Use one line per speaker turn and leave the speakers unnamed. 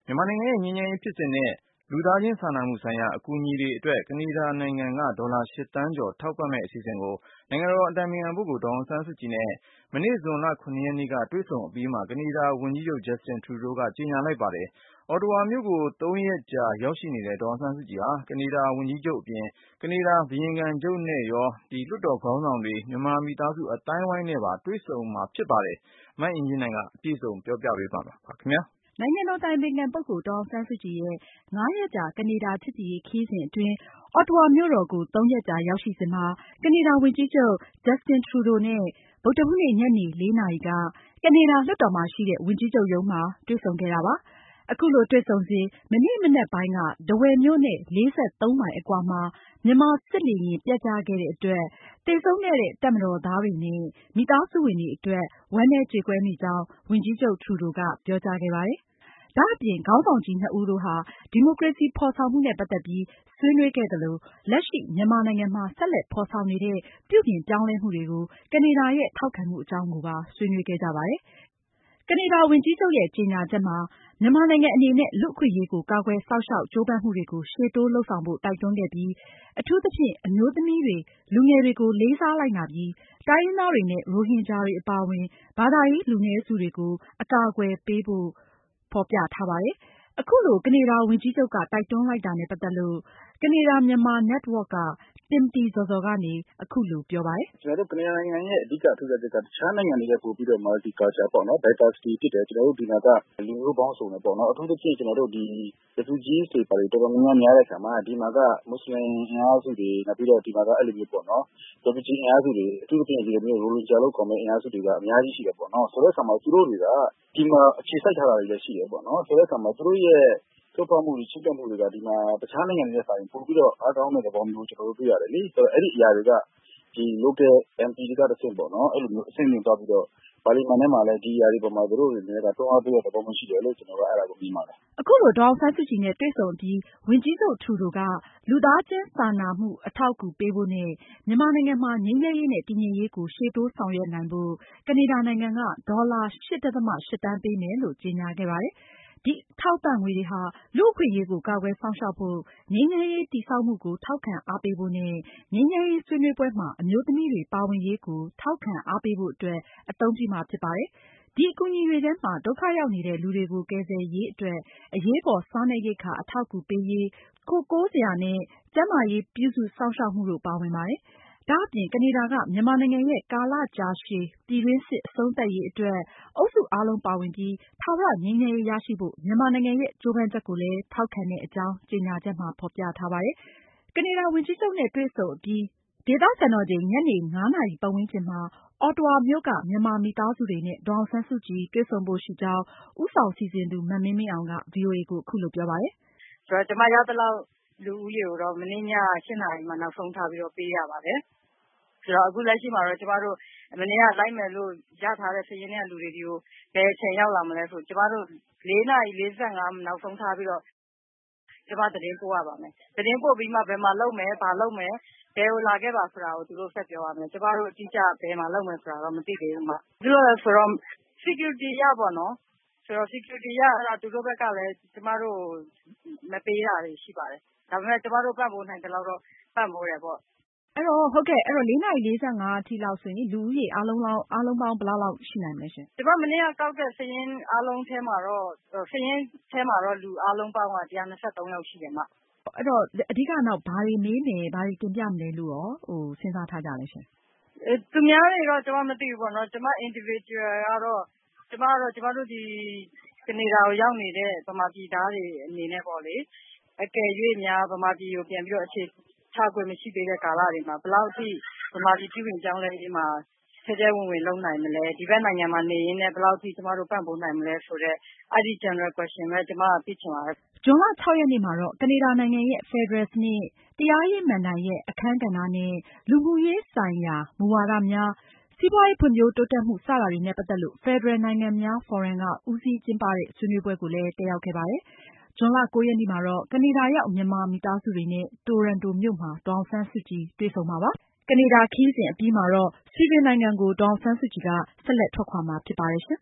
မြန်မာနိုင်ငံရဲ့ငြိမ်းချမ်းရေးဖြစ်စဉ်နဲ့ လူသားချင်းစာနာမှုဆိုင်ရာအကူအညီတွေအတွက် ကနေဒါနိုင်ငံကဒေါ်လာ ၈ သန်းကျော်ထောက်ပံ့မယ့်အစီအစဉ်ကို နိုင်ငံတော်အတိုင်ပင်ခံပုဂ္ဂိုလ်ဒေါ်အောင်ဆန်းစုကြည်နဲ့ မနေ့ဇွန်လ ၇ ရက်နေ့ကတွေ့ဆုံအပြီးမှာ ကနေဒါဝန်ကြီးချုပ် Justin Trudeau ကကြေညာလိုက်ပါတယ်။ Ottawa မြို့ကို ၃ ရက်ကြာရောက်ရှိနေတဲ့ ဒေါ်အောင်ဆန်းစုကြည်ဟာ ကနေဒါဝန်ကြီးချုပ်အပြင် ကနေဒါဘုရင်ခံချုပ်နဲ့ရော လွှတ်တော်ခေါင်းဆောင်တွေ၊ မြန်မာမိသားစုအသိုင်းအဝိုင်းနဲ့ပါတွေ့ဆုံမှာဖြစ်ပါတယ်။ မအင်ကြင်းနိုင်က အပြည့်အစုံပြောပြပေးပါမယ်။
နိုင်ငံတော်အတိုင်ပင်ခံပုဂ္ဂိုလ်ဒေါ်အောင်ဆန်းစုကြည်ရဲ့ 5 ရက်ကြာကနေဒါချစ်ကြည်ရေးခရီးစဉ်အတွင်း Ottawa မြို့တော်ကို 3 ရက်ကြာရောက်ရှိစဉ်မှာ ကနေဒါဝန်ကြီးချုပ် Justin Trudeau နဲ့ ဗုဒ္ဓဟူးနေ့ ညနေ 4 နာရီက ကနေဒါလွှတ်တော်မှာရှိတဲ့ ဝန်ကြီးချုပ်ရုံးမှာတွေ့ဆုံခဲ့တာပါ။ အခုလိုတွေ့ဆုံစဉ် မနေ့မနက်ပိုင်းက ထားဝယ်မြို့နဲ့ 43 မိုင်အကွာမှာ မြန်မာစစ်လေယာဉ်ပျက်ကျခဲ့တဲ့အတွက် သေဆုံးခဲ့တဲ့ တပ်မတော်သားတွေနဲ့ မိသားစုဝင်တွေအတွက် ဝမ်းနည်းကြေကွဲမိကြောင်း ဝန်ကြီးချုပ် Trudeau ကပြောကြားခဲ့ပါတယ်။ ဒါအပြင် ခေါင်းဆောင်ကြီး နှစ်ဦးတို့ဟာ ဒီမိုကရေစီဖေါ်ဆောင်မှုနဲ့ ပတ်သက်ပြီးဆွေးနွေးခဲ့သလို လက်ရှိမြန်မာနိုင်ငံမှာ ဆက်လက်ဖေါ်ဆောင်နေတဲ့ ပြုပြင်ပြောင်းလဲမှုတွေကို ကနေဒါရဲ့ ထောက်ခံမှုအကြောင်းကိုပါ ဆွေးနွေးခဲ့ကြပါတယ်။ ကနေဒါဝန်ကြီးချုပ်ရဲ့ ကြေညာချက်မှာ မြန်မာနိုင်ငံအနေနဲ့ လူ့အခွင့်အရေးကို ကာကွယ်စောင့်ရှောက်ကြိုးပမ်းမှုတွေကို ရှေ့တိုးလုပ်ဆောင်ဖို့တိုက်တွန်းခဲ့ပြီး အထူးသဖြင့် အမျိုးသမီးတွေ၊ လူငယ်တွေကို လေးစားလိုက်နာပြီး တိုင်းရင်းသားတွေနဲ့ ရိုဟင်ဂျာတွေအပါအဝင် ဘာသာရေးလူနည်းစုတွေကို အကာအကွယ်ပေးဖို့ ဖေါ်ပြထားပါတယ်။ အခုလို ကနေဒါဝန်ကြီးချုပ်က တိုက်တွန်းလိုက်တာနဲ့ ပတ်သက်လို့ ကနေဒါ-မြန်မာ network က Timothy ဇော်ဇော်ကနေ အခုလိုပြောပါတယ်
။ ကျနော်တို့ ကနေဒါနိုင်ငံရဲ့ အဓိကထူးခြားချက်က တခြားနိုင်ငံတွေထက်ပိုပြီးတော့ Multi-culture ပေါ့နော် Diversity ဖြစ်တယ်။ ကျနော်တို့ဒီမှာက လူမျိုးပေါင်းစုံတယ်ပေါ့နော်။ အထူးသဖြင့် ကျနော်တို့ Refugees တွေတော်တော်များများတဲ့အခါမှာ ဒီမှာက မွတ်စလင်အင်အားစုတွေ နောက်ပြီးတော့ ဒီမှာက Refugee အင်အားစုတွေ အထူးသဖြင့် ရိုဟင်ဂျာလို့ခေါ်မယ့် အင်အားစုတွေက အများကြီးရှိတယ်ပေါ့နော်။ ဆိုတဲ့အခါမှာ သူတို့တွေက ဒီမှာအခြေစိုက်ထားတာတွေလည်းရှိတယ်ပေါ့နော်။ ဆိုတဲ့အခါမှာ သူတို့ရဲ့ချိုးဖောက်မှုတွေ ချိုးဖျက်မှုတွေက ဒီမှာ တခြားနိုင်ငံတွေထက်စာရင် ပိုပြီးတော့ အားကောင်းတဲ့သဘောမျိုး ကျနော်တို့တွေ့ရတယ်လေ။ ဆိုတော့ အဲဒီအရာတွေက Local MP တွေကတဆင့်ပေါ့နော် အဲဒီလိုမျိုးအဆင့်မြင့်သွားပြီးတော့ ပါလီမန်ထဲမှာလည်း ဒီအရာတွေပေါ်မှာ သူတို့အနေနဲ့ တွန်းအားပေးတဲ့သဘောမျိုးရှိတယ်လို့ ကျနော်တို့အဲဒါကိုမြင်ပါတယ်
။ အခုလို ဒေါ်အောင်ဆန်းစုကြည်နဲ့တွေ့ဆုံအပြီး ဝန်ကြီးချုပ် Trudeau က လူသားချင်းစာနာမှုအထောက်အကူပေးဖို့နဲ့ မြန်မာနိုင်ငံမှာ ငြိမ်းချမ်းရေးနဲ့ တည်ငြိမ်ရေးကို ရှေ့တိုးဆောင်ရွက်နိုင်ဖို့ ကနေဒါနိုင်ငံက ဒေါ်လာ ၈.၈ သန်းပေးမယ်လို့ ကြေညာခဲ့ပါတယ်။ ဒီအထောက်အပံ့ငွေတွေဟာ လူ့အခွင့်အရေးကို ကာကွယ်စောင့်ရှောက်ဖို့၊ ငြိမ်းချမ်းရေးတည်ဆောက်မှုကို ထောက်ခံအားပေးဖို့နဲ့ ငြိမ်းချမ်းရေးဆွေးနွေးပွဲမှာ အမျိုးသမီးတွေပါဝင်ရေးကို ထောက်ခံအားပေးဖို့အတွက် အသုံးပြုမှာဖြစ်ပါတယ်။ ဒီအကူအညီတွေထဲမှာ ဒုက္ခရောက်နေတဲ့လူတွေကို ကယ်ဆယ်ရေးအတွက် အရေးပေါ်စားနပ်ရိက္ခာအထောက်အကူပေးရေး၊ ခိုကိုးစရာနဲ့ ကျန်းမာရေးပြုစုစောင့်ရှောက်မှုတို့ပါဝင်ပါတယ်။ ဒါအပြင် ကနေဒါက မြန်မာနိုင်ငံရဲ့ ကာလကြာရှည်ပြည်တွင်းစစ်အဆုံးသတ်ရေးအတွက် အုပ်စုအားလုံးပါဝင်ပြီး ထာဝရငြိမ်းချမ်းရေးရရှိဖို့ မြန်မာနိုင်ငံရဲ့ ကြိုးပမ်းချက်ကိုလည်း ထောက်ခံတဲ့အကြောင်း ကြေညာချက်မှာ ဖေါ်ပြထားပါတယ်။ ကနေဒါဝန်ကြီးချုပ်နဲ့တွေ့ဆုံအပြီး ဒေသစံတော်ချိန် ညနေ ၅ နာရီပတ်ဝန်းကျင်မှာ Ottawa မြို့က မြန်မာမိသားစုတွေနဲ့ ဒေါ်အောင်ဆန်းစုကြည်တွေ့ဆုံဖို့ရှိကြောင်း ဦးဆောင်စီစဉ်သူ မမင်းမင်းအောင်က ဗွီအိုအေကိုအခုလိုပြောပါတယ်
။ “ကျမရသလောက်လူဦးရေကိုတော့ မနေ့ည 8 နာရီမှာ နောက်ဆုံးထားပြီးတော့ ပေးရပါတယ်။ ဆိုတော့ အခုလက်ရှိမှာတော့ ကျမတို့ မနေ့က လိုက်မယ်လို့ ရထားတဲ့စာရင်းနဲ့လူတွေကို ဘယ်အချိန်ရောက်လာမလဲဆိုတော့ ကျမတို့ 4 နာရီ 45 နောက်ဆုံးထားပြီးတော့ ကျမသတင်းပို့ရပါမယ်။ သတင်းပို့ပြီးမှ ဘယ်မှာလုပ်မယ် ဘာလုပ်မယ် ဘယ်ကိုလာခဲ့ပါဆိုတာကို သူတို့ဆက်ပြောပါမယ်။ ကျမတို့အတိအကျ ဘယ်မှာလုပ်မယ်ဆိုတာတော့ မသိသေးဘူး။ ဘာဖြစ်လို့လဲဆိုတော့ security အရပေါ့နော် security အရ သူတို့ဘက်ကလည်း ကျမတို့ကို မပေးတာတွေရှိပါတယ်။ ဒါပေမယ့် ကျမတို့ ပံ့ပိုးနိုင်သလောက်တော့ ပံ့ပိုးတယ်ပေါ့။ ”
အဲဒီတော့ 4 နာရီ 45 အထိလောက်ဆိုရင် လူဦးရေအားလုံးပေါင်း ဘယ်လောက်လောက်ရှိနိုင်မလဲရှင့်
။ ကျမမနေ့ကကောက်တဲ့စာရင်းအားလုံးထဲမှာတော့ လူအားလုံးပေါင်းက 123 ယောက်ရှိတယ်။
အဲဒီတော့ အဓိက ဘာတွေမေးမယ် ဘာတွေတင်ပြမလဲလို့ရော စဉ်းစားထားကြလဲရှင့်
။ သူများတွေတော့ ကျမမသိဘူးပေါ့နော်။ ကျမ individual ကတော့ ကျမတို့ဒီ ကနေဒါကိုရောက်နေတဲ့ မြန်မာပြည်သားတွေအနေနဲ့ပေါ့လေ အကယ်၍များ မြန်မာပြည်ကိုပြန်ပြီးတော့ အခြေချခွင့်မရှိသေးတဲ့ကာလတွေမှာ ဘယ်လောက်အထိ မြန်မာပြည်ပြုပြင်ပြောင်းလဲရေးမှာ ထဲထဲဝင်ဝင်လုပ်နိုင်မလဲ ဒီဘက်နိုင်ငံမှာနေရင်းနဲ့ ဘယ်လောက်အထိ ကျမတို့ ပံ့ပိုးနိုင်မလဲဆိုတဲ့ အဲဒီ general question ပဲ ကျမသိချင်ပါတယ်
။ ဇွန်လ ရက်နေ့မှာတော့ ကနေဒါနိုင်ငံရဲ့ ဖယ်ဒရယ်စနစ်၊ တရားရေးမဏ္ဍိုင်ရဲ့ အခန်းကဏ္ဍနဲ့ လူမှုရေးဆိုင်ရာမူဝါဒများ၊ စီးပွားရေးဖွံဖြိုးတိုးတက်မှု စတာတွေနဲ့ ပတ်သက်လို့ ဖယ်ဒရယ်နိုင်ငံများဖော်ရမ်က ဦးစီးကျင်းပတဲ့ ဆွေးနွေးပွဲကိုလည်း တက်ရောက်ခဲ့ပါတယ်။ ဇွန်လ ရက်နေ့မှာတော့ ကနေဒါရောက် မြန်မာမိသားစုတွေနဲ့ တိုရန်တိုမြို့မှာ ဒေါ်အောင်ဆန်းစုကြည်တွေ့ဆုံမှာပါ။ ကနေဒါခရီးစဉ်အပြီးမှာတော့ ဆွီဒင်နိုင်ငံကို ဒေါ်အောင်ဆန်းစုကြည် ဆက်လက်ထွက်ခွာမှာဖြစ်ပါတယ်ရှင်